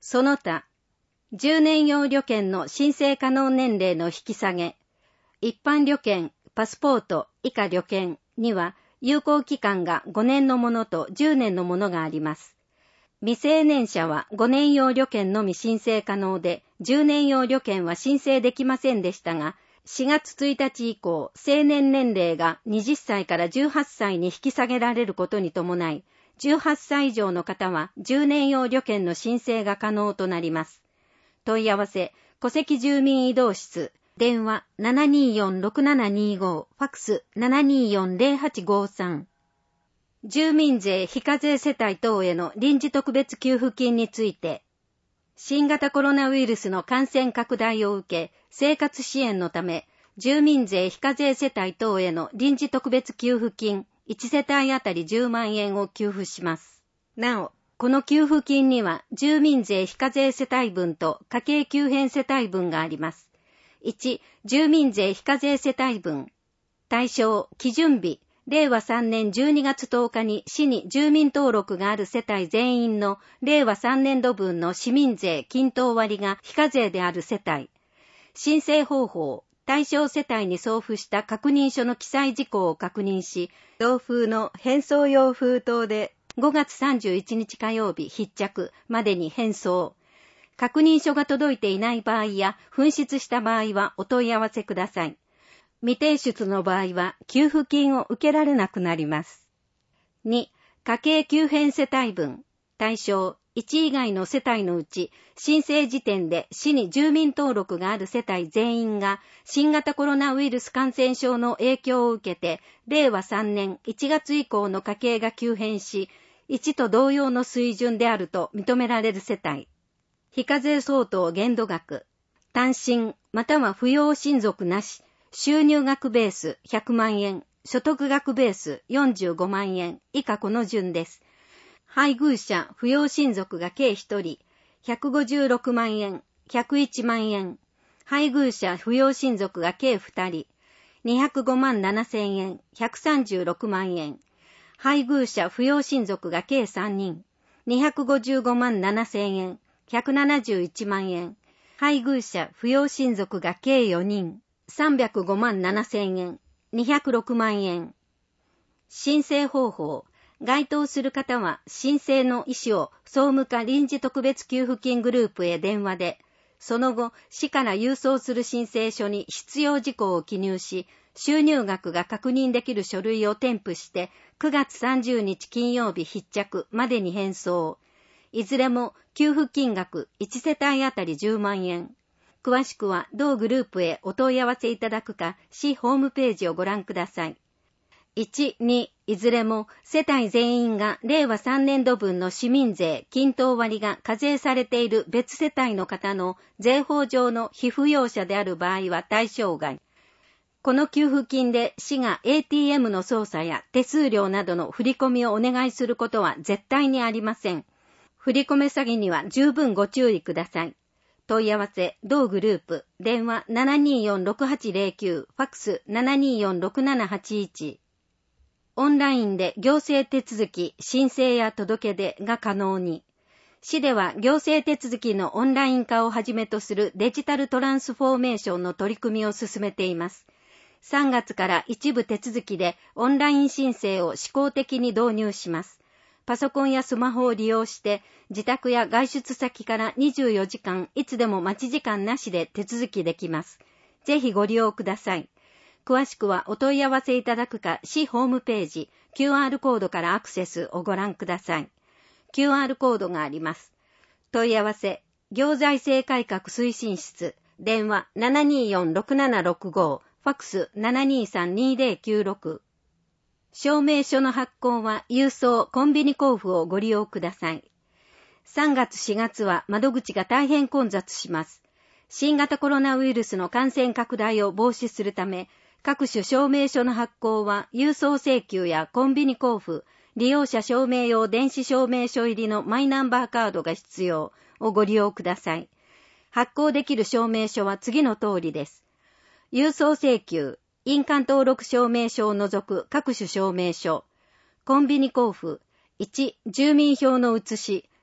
その他、10年用旅券の申請可能年齢の引き下げ、一般旅券、パスポート以下旅券には有効期間が5年のものと10年のものがあります。未成年者は5年用旅券のみ申請可能で、10年用旅券は申請できませんでしたが、4月1日以降、成年年齢が20歳から18歳に引き下げられることに伴い、18歳以上の方は10年用旅券の申請が可能となります。問い合わせ、戸籍住民移動室、電話 724-6725、ファックス 724-0853。住民税非課税世帯等への臨時特別給付金について、新型コロナウイルスの感染拡大を受け、生活支援のため、住民税非課税世帯等への臨時特別給付金1世帯あたり10万円を給付します。なお、この給付金には住民税非課税世帯分と家計急変世帯分があります。1、住民税非課税世帯分。対象、基準日、令和3年12月10日に市に住民登録がある世帯全員の令和3年度分の市民税均等割が非課税である世帯。申請方法、対象世帯に送付した確認書の記載事項を確認し、同封の返送用封筒で5月31日火曜日必着までに返送。確認書が届いていない場合や紛失した場合はお問い合わせください。未提出の場合は給付金を受けられなくなります。2、家計急変世帯分。対象、1以外の世帯のうち、申請時点で市に住民登録がある世帯全員が新型コロナウイルス感染症の影響を受けて、令和3年1月以降の家計が急変し、1と同様の水準であると認められる世帯。非課税相当限度額。単身または扶養親族なし。収入額ベース100万円。所得額ベース45万円。以下この順です。配偶者、扶養親族が計1人。156万円。101万円。配偶者、扶養親族が計2人。205万7千円。136万円。配偶者、扶養親族が計3人。255万7千円。171万円。配偶者、扶養親族が計4人。305万7千円。206万円。申請方法。該当する方は申請の意思を総務課臨時特別給付金グループへ電話で、その後、市から郵送する申請書に必要事項を記入し、収入額が確認できる書類を添付して、9月30日金曜日必着までに返送。いずれも給付金額1世帯あたり10万円。詳しくは同グループへお問い合わせいただくか、市ホームページをご覧ください。1、2、いずれも世帯全員が令和3年度分の市民税均等割が課税されている別世帯の方の税法上の被扶養者である場合は対象外。この給付金で市が ATM の操作や手数料などの振り込みをお願いすることは絶対にありません。振り込め詐欺には十分ご注意ください。問い合わせ、同グループ、電話 724-6809、ファックス 724-6781。オンラインで行政手続き、申請や届け出が可能に。市では行政手続きのオンライン化をはじめとするデジタルトランスフォーメーションの取り組みを進めています。3月から一部手続きでオンライン申請を試行的に導入します。パソコンやスマホを利用して自宅や外出先から24時間いつでも待ち時間なしで手続きできます。ぜひご利用ください。詳しくはお問い合わせいただくか市ホームページ QR コードからアクセスをご覧ください。QR コードがあります。問い合わせ、行財政改革推進室、電話 724-6765、ファックス 723-2096。証明書の発行は郵送コンビニ交付をご利用ください。3月4月は窓口が大変混雑します。新型コロナウイルスの感染拡大を防止するため、各種証明書の発行は郵送請求やコンビニ交付、利用者証明用電子証明書入りのマイナンバーカードが必要をご利用ください。発行できる証明書は次の通りです。郵送請求、印鑑登録証明書を除く各種証明書。コンビニ交付、1、住民票の写し、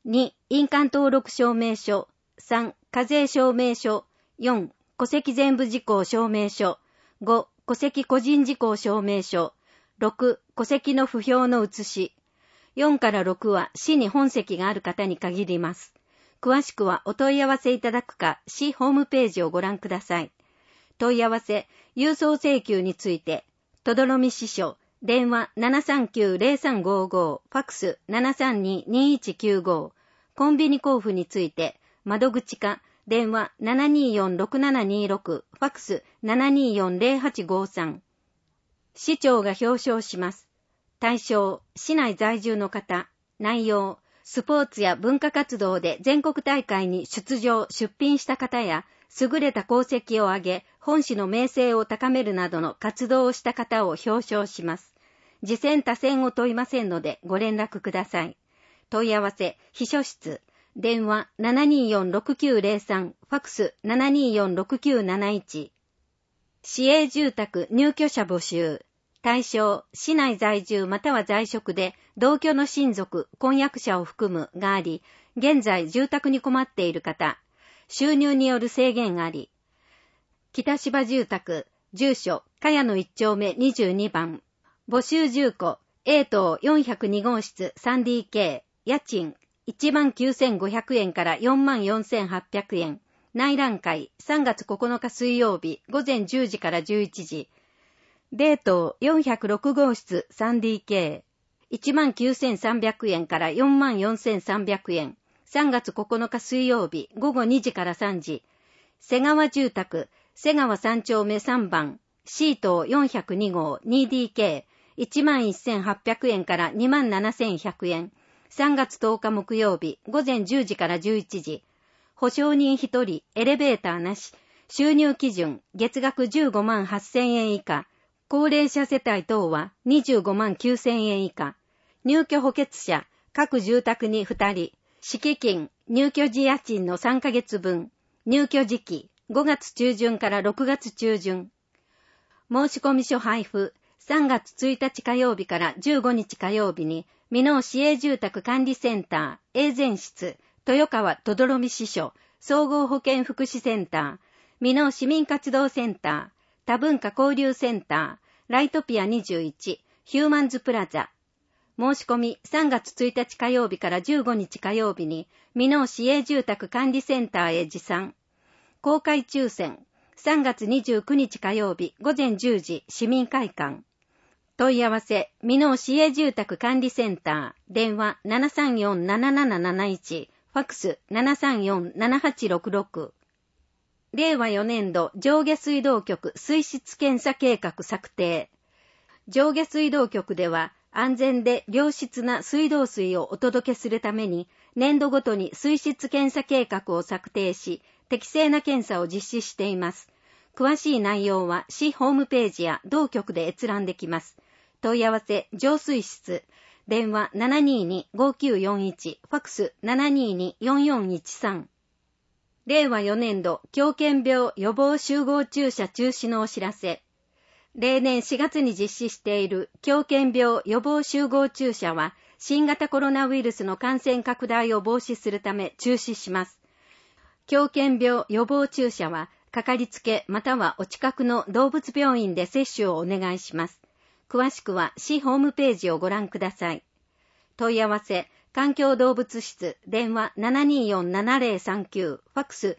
2、印鑑登録証明書。3、課税証明書。4、戸籍全部事項証明書。5、戸籍個人事項証明書。6、戸籍の不評の写し。4から6は市に本籍がある方に限ります。詳しくはお問い合わせいただくか、市ホームページをご覧ください。問い合わせ、郵送請求について、とどろみ支所、電話 739-0355、ファックス 732-2195、コンビニ交付について、窓口課、電話 724-6726、ファックス 724-0853。市長が表彰します。対象、市内在住の方。内容、スポーツや文化活動で全国大会に出場・出品した方や、優れた功績を挙げ、本市の名声を高めるなどの活動をした方を表彰します。次戦他戦を問いませんのでご連絡ください。問い合わせ、秘書室。電話 724-6903、ファックス 724-6971。市営住宅入居者募集。対象、市内在住または在職で同居の親族、婚約者を含むがあり、現在住宅に困っている方、収入による制限あり。北芝住宅、住所、茅野1丁目22番。募集住戸、A棟402号室 3DK、家賃、19,500円から44,800円。内覧会、3月9日水曜日、午前10時から11時。デート406号室 3DK。19,300円から44,300円。3月9日水曜日、午後2時から3時。瀬川住宅、瀬川3丁目3番。C棟402号 2DK。11,800円から27,100円。3月10日木曜日、午前10時から11時。保証人1人、エレベーターなし。収入基準、月額15万8,000円以下。高齢者世帯等は25万9,000円以下。入居補欠者、各住宅に2人。敷金、入居時家賃の3ヶ月分。入居時期、5月中旬から6月中旬。申込書配布、3月1日火曜日から15日火曜日に、箕面市営住宅管理センター、永全室、豊川とどろみ支所、総合保健福祉センター、箕面市民活動センター、多文化交流センター、ライトピア21、ヒューマンズプラザ。申し込み3月1日火曜日から15日火曜日に、箕面市営住宅管理センターへ持参。公開抽選、3月29日火曜日午前10時、市民会館。問い合わせ、箕面市営住宅管理センター、電話 734-7771、ファックス 734-7866。令和4年度上下水道局水質検査計画策定。上下水道局では安全で良質な水道水をお届けするために年度ごとに水質検査計画を策定し、適正な検査を実施しています。詳しい内容は市ホームページや同局で閲覧できます。問い合わせ、浄水室。電話 722-5941、ファックス 722-4413。令和4年度狂犬病予防集合注射中止のお知らせ。例年4月に実施している狂犬病予防集合注射は新型コロナウイルスの感染拡大を防止するため中止します。狂犬病予防注射はかかりつけまたはお近くの動物病院で接種をお願いします。詳しくは市ホームページをご覧ください。問い合わせ、環境動物室、電話 724-7039、ファックス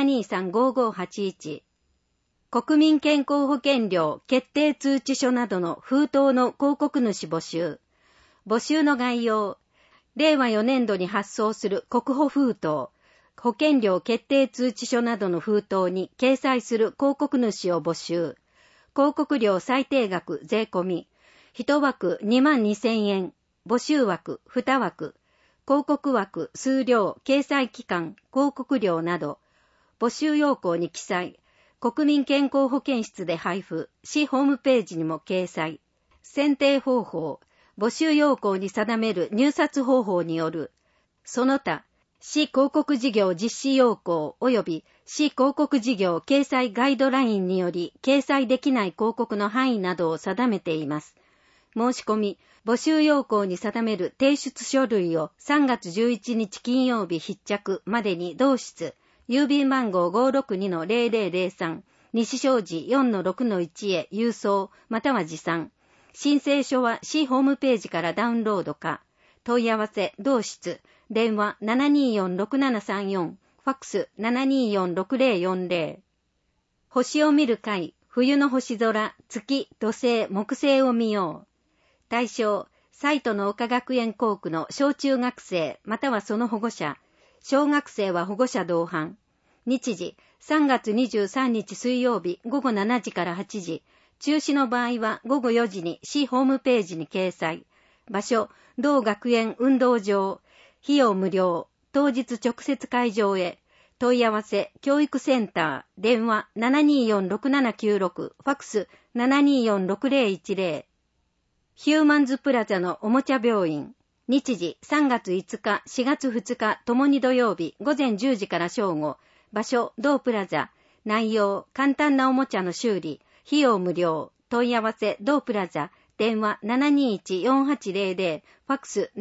723-5581。国民健康保険料決定通知書などの封筒の広告主募集。募集の概要。令和4年度に発送する国保封筒、保険料決定通知書などの封筒に掲載する広告主を募集。広告料最低額税込み。1枠22,000円。募集枠2枠。広告枠、数量、掲載期間、広告料など、募集要項に記載、国民健康保険室で配布、市ホームページにも掲載、選定方法、募集要項に定める入札方法による、その他、市広告事業実施要項及び市広告事業掲載ガイドラインにより掲載できない広告の範囲などを定めています。 申し込み、募集要項に定める提出書類を3月11日金曜日必着までに同室、郵便番号 562-0003、西小路 4-6-1 へ郵送、または持参。申請書は市ホームページからダウンロードか。問い合わせ、同室、電話 724-6734、ファックス 724-6040。星を見る会、冬の星空、月、土星、木星を見よう。対象、サイトの岡学園校区の小中学生、またはその保護者。小学生は保護者同伴。日時、3月23日水曜日午後7時から8時。中止の場合は午後4時に市ホームページに掲載。場所、同学園運動場。費用無料。当日直接会場へ。問い合わせ、教育センター。電話 724-6796。ファックス 724-6010。ヒューマンズプラザのおもちゃ病院。日時3月5日、4月2日ともに土曜日午前10時から正午。場所、同プラザ。内容、簡単なおもちゃの修理。費用無料。問い合わせ、同プラザ。電話 721-4800。ファックス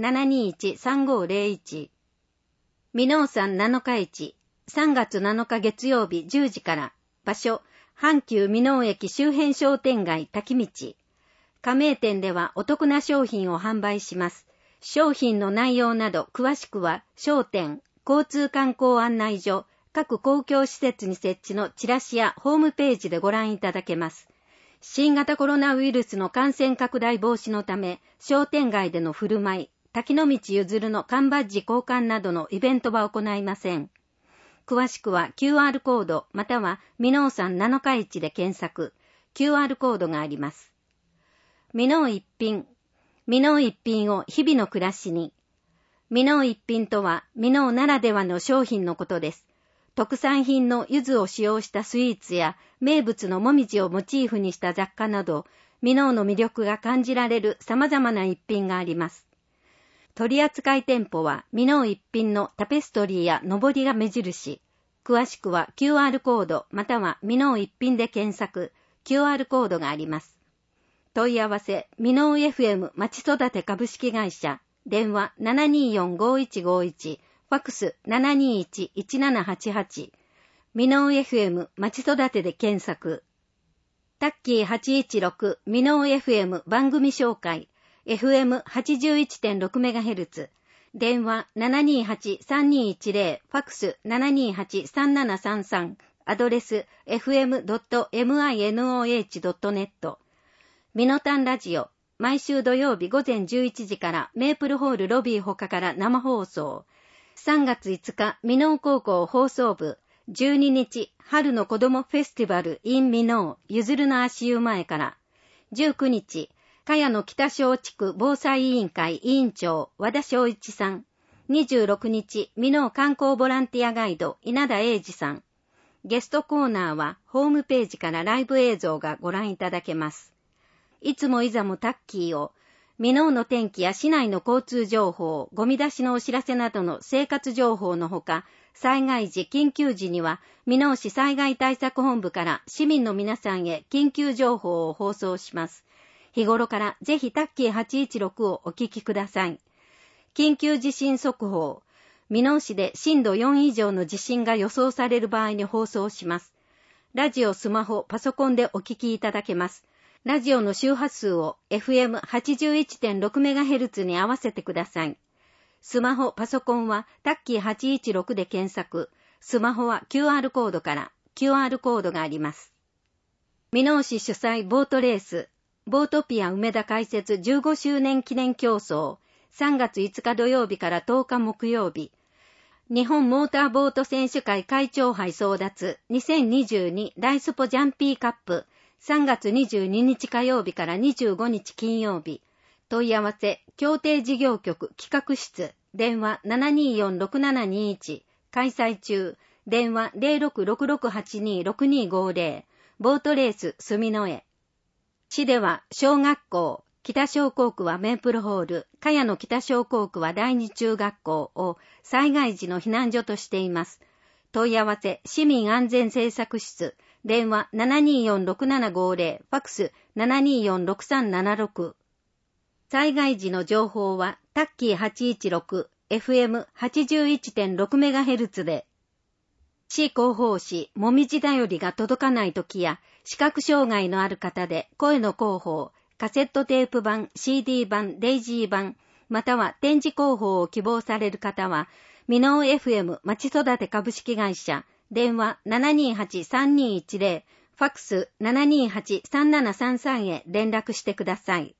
721-3501。箕面山7日市。3月7日月曜日10時から。場所、阪急箕面駅周辺商店街滝道。加盟店ではお得な商品を販売します。商品の内容など詳しくは商店、交通観光案内所、各公共施設に設置のチラシやホームページでご覧いただけます。新型コロナウイルスの感染拡大防止のため、商店街での振る舞い、滝の道ゆずるの缶バッジ交換などのイベントは行いません。詳しくは QR コードまたは箕面山7日市で検索、QR コードがあります。箕面一品。箕面一品を日々の暮らしに。箕面一品とは箕面ならではの商品のことです。特産品の柚子を使用したスイーツや名物のもみじをモチーフにした雑貨など、箕面の魅力が感じられる様々な一品があります。取扱店舗は箕面一品のタペストリーやのぼりが目印。詳しくは QR コードまたは箕面一品で検索、QR コードがあります。問い合わせ、箕面 FM まち育て株式会社、電話 724-5151、ファックス 721-1788、箕面 FM まち育てで検索。タッキー816箕面 FM 番組紹介、FM81.6MHz、電話 728-3210、ファックス 728-3733、アドレス fm.minoh.net。ミノタンラジオ、毎週土曜日午前11時からメープルホールロビー他から生放送。3月5日、箕面高校放送部。12日、春の子どもフェスティバル in 箕面、ゆずるの足湯前から。19日、茅野北小地区防災委員会委員長、和田昭一さん。26日、箕面観光ボランティアガイド、稲田英二さん。ゲストコーナーは、ホームページからライブ映像がご覧いただけます。いつもいざもタッキーを、箕面の天気や市内の交通情報、ゴミ出しのお知らせなどの生活情報のほか、災害時、緊急時には、箕面市災害対策本部から市民の皆さんへ緊急情報を放送します。日頃からぜひタッキー816をお聞きください。緊急地震速報。箕面市で震度4以上の地震が予想される場合に放送します。ラジオ、スマホ、パソコンでお聞きいただけます。ラジオの周波数を FM81.6MHz に合わせてください。スマホ、パソコンはタッキー816で検索。スマホは QR コードから QR コードがあります。箕面市主催ボートレース、ボートピア梅田開設15周年記念競争。3月5日土曜日から10日木曜日。日本モーターボート選手会会長杯争奪2022ライスポジャンピーカップ。3月22日火曜日から25日金曜日。問い合わせ、協定事業局企画室、電話 724-6721、開催中、電話 0666826250、ボートレース住之江。市では小学校、北小校区はメープルホール、茅野北小校区は第二中学校を災害時の避難所としています。問い合わせ、市民安全政策室、電話 724-6750、ファックス 724-6376。 災害時の情報はタッキー816 FM81.6MHz で、市広報誌もみじだよりが届かない時や、視覚障害のある方で声の広報、カセットテープ版、CD 版、デイジー版、または展示広報を希望される方は、ミノー FM まちそだて株式会社、電話 728-3210、ファックス 728-3733 へ連絡してください。